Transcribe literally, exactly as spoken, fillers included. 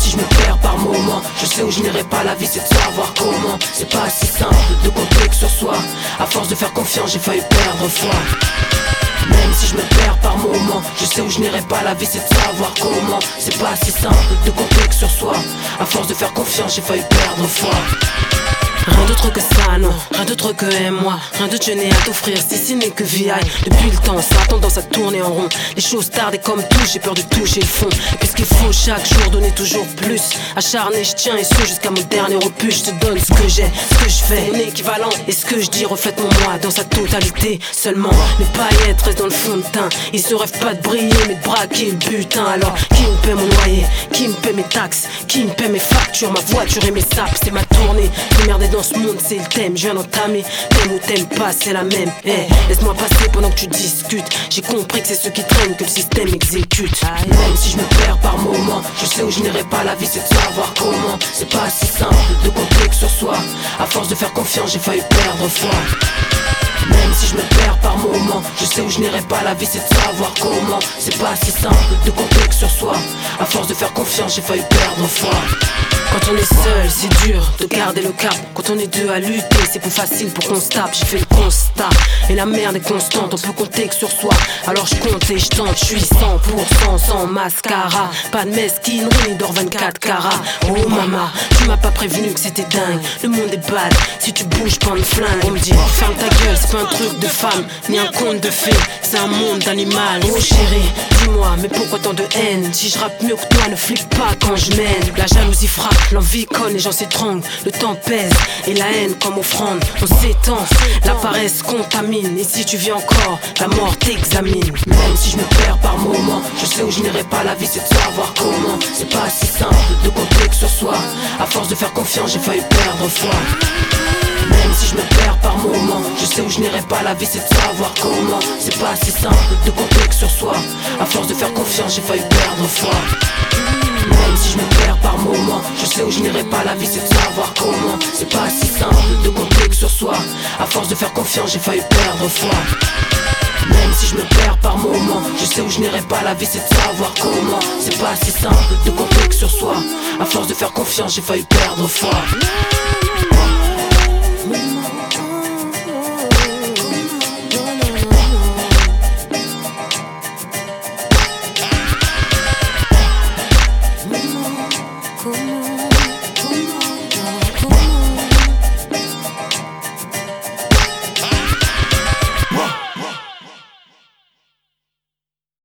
si je me perds par moments, je sais où je n'irai pas, la vie c'est de savoir comment. C'est pas si simple de compter que sur soi. À force de faire confiance, j'ai failli perdre foi. Même si je me perds par moments, je sais où je n'irai pas, la vie c'est de savoir comment. C'est pas si simple de compter que sur soi. À force de faire confiance, j'ai failli perdre foi. Rien d'autre que ça, non, rien d'autre que aime-moi. Rien de je n'ai à t'offrir, si ce n'est que V I. Depuis le temps, ça a tendance à tourner en rond. Les choses tardent et comme tout, j'ai peur de toucher le fond. Puisqu'il faut chaque jour donner toujours plus. Acharné, je tiens et ce jusqu'à mon dernier opus. Je te donne ce que j'ai, ce que je fais, mon équivalent. Et ce que je dis reflète mon moi dans sa totalité. Seulement, mes paillettes restent dans le fond de teint. Ils se rêvent pas de briller, mais de braquer le butin. Alors, qui me paie mon loyer, qui me paie mes taxes, qui me paie mes factures, ma voiture et mes sapes. C'est ma tournée, première des dans ce monde, c'est le thème, je viens d'entamer. T'aimes ou t'aimes pas, c'est la même. Hey, laisse-moi passer pendant que tu discutes. J'ai compris que c'est ceux qui traînent que le système exécute. Même si je me perds par moments, je sais où je n'irai pas, la vie c'est de savoir comment. C'est pas si simple de compter que sur soi. À force de faire confiance, j'ai failli perdre foi. Même si je me perds par moments, je sais où je n'irai pas, la vie c'est de savoir comment. C'est pas si simple de compter que sur soi. À force de faire confiance, j'ai failli perdre foi. Quand on est seul, c'est dur de garder le cap. Quand on est deux à lutter, c'est plus facile pour qu'on se tape. J'ai fait le constat, et la merde est constante. On peut compter que sur soi, alors je compte et je tente. Je suis cent pour cent sans mascara. Pas de mesquinerie ni d'or vingt-quatre carats. Oh mama, tu m'as pas prévenu que c'était dingue. Le monde est bad, si tu bouges pas de flingue. On me dit, ferme ta gueule, c'est pas un truc de femme, ni un conte de fées, c'est un monde d'animal. Oh chérie, dis-moi, mais pourquoi tant de haine? Si je rappe mieux que toi, ne flippe pas quand je mène. La jalousie frappe, l'envie colle, les gens s'étranglent. Le temps pèse, et la haine comme offrande. On s'étend, la paresse contamine. Et si tu vis encore, la mort t'examine. Même si je me perds par moments, je sais où je n'irai pas, la vie c'est de savoir comment. C'est pas si simple de compter que sur soi. À force de faire confiance, j'ai failli perdre foi. Même si je me perds par moments, je sais où je n'irai pas, la vie c'est de savoir comment. C'est pas si simple de compter que sur soi. À force de faire confiance, j'ai failli perdre foi. Même si je me perds par moments, je sais où je n'irai pas, la vie c'est de savoir comment. C'est pas si simple de compter que sur soi. À force de faire confiance, j'ai failli perdre foi. Même si je me perds par moments, je sais où je n'irai pas, la vie c'est de savoir comment. C'est pas si simple de compter que sur soi. À force de faire confiance, j'ai failli perdre foi.